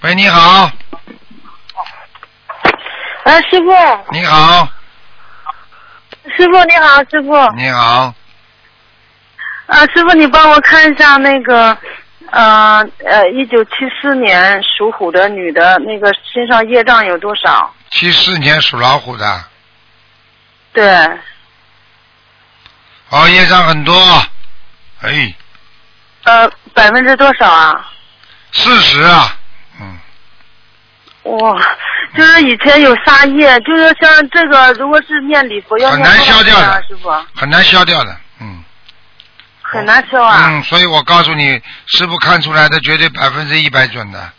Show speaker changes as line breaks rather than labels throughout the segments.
喂，你好。
师傅。
你好。
师傅你好，师傅。
你好。
师傅，你帮我看一下那个1974年属虎的女的，那个身上业障有多少
？74年属老虎的。
对。
哦，业障很多。哎。
%多少啊
？40啊。
哇，就是以前有杀业，就是像这个，如果是念礼佛要念
很难消掉的，
师傅。
很难消掉的，
很难消啊。
所以我告诉你，师傅看出来的绝对100%准的，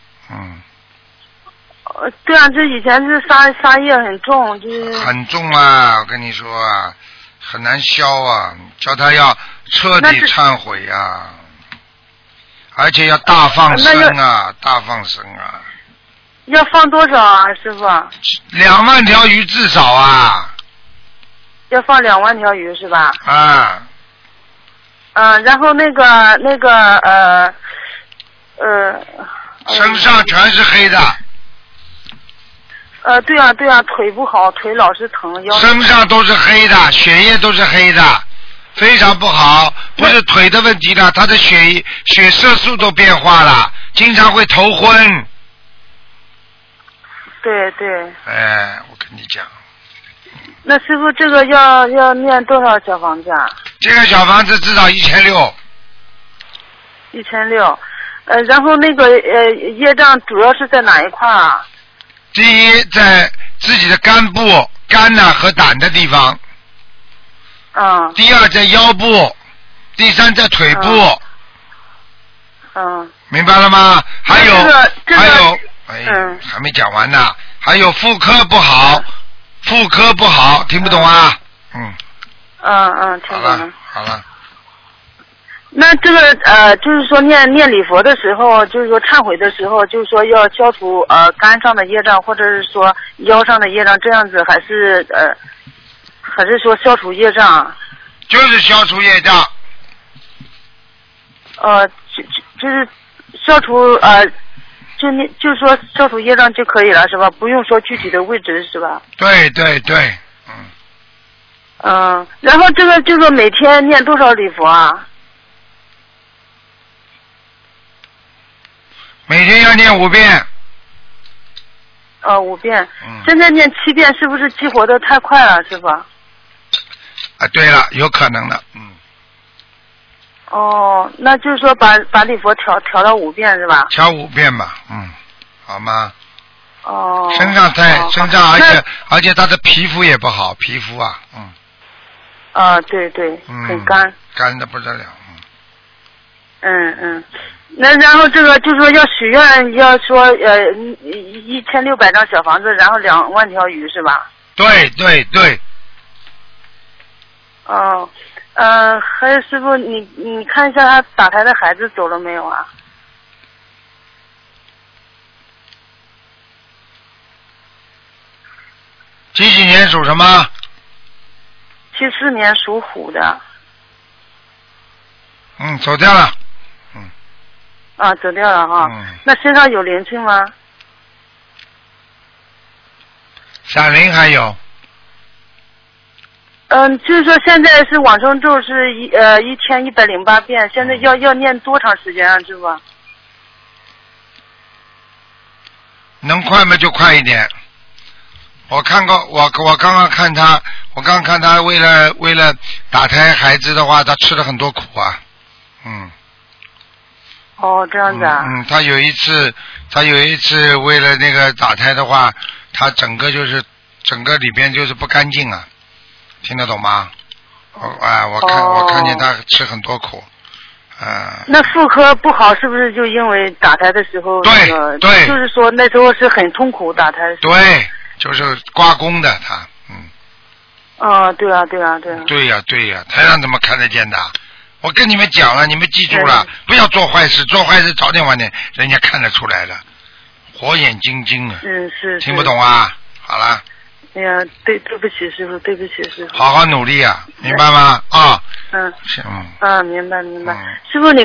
对啊，这以前是杀业很重，就是
很重啊，我跟你说啊，很难消啊，叫他要彻底忏悔啊，而且要大放生啊，大放生啊。
要放多少啊，师傅
？2万条鱼至少啊。
要放2万条鱼是吧？
啊。
然后那个
身上全是黑的。
对啊，腿不好，腿老是疼，
身上都是黑的，血液都是黑的，非常不好。不是腿的问题了，他的血色素都变化了，经常会头昏。
对。
我跟你讲。
那师傅，这个要念多少小房子啊？
这个小房子至少1600。
1600，然后那个业障主要是在哪一块啊？
第一，在自己的肝部、肝呐和胆的地方。第二，在腰部。第三，在腿部。明白了吗？还有。还没讲完呢。还有妇科不好，听不懂啊？
听懂了。
好了。
那这个就是说念礼佛的时候，就是说忏悔的时候，就是说要消除肝上的业障，或者是说腰上的业障，这样子还是说消除业障？
就是消除业障。
就是消除就是说消除业障就可以了，是吧？不用说具体的位置，是吧？
对。
然后这个每天念多少礼佛啊？
每天要念5遍。
5遍。现在念7遍，是不是激活的太快了，师傅？
对了，有可能的。
那就是说把礼佛调到5遍是吧？
调5遍吧，好吗？身上，而且他的皮肤也不好，皮肤啊。
对，很干。
干的不得了。
那然后这个就是说要许愿，要说1600张小房子，然后2万条鱼是吧？
对。
还有师傅，你看一下他打胎的孩子走了没有啊？
几年属什么
？74年属虎的。
走掉了。
走掉了哈。那身上有灵性吗？
闪灵还有。
就是说现在是往生咒是1108遍，现在要念多长时间啊，师傅？
能快嘛就快一点。我看过，我刚刚看他为了打胎孩子的话，他吃了很多苦啊。
这样子啊。
他有一次为了那个打胎的话，他整个里边就是不干净啊。听得懂吗？我看见他吃很多苦，
那妇科不好是不是就因为打胎的时候？
对，
就是说那时候是很痛苦打胎。
对，就是刮宫的他，
对啊。
对呀，台上怎么看得见的？我跟你们讲了，你们记住了，不要做坏事，做坏事早点晚点人家看得出来了，火眼金睛啊。
是。
听不懂啊？好了。
哎呀，对不起师傅，对不起师傅。
好好努力啊，明白吗？
明白。师傅你。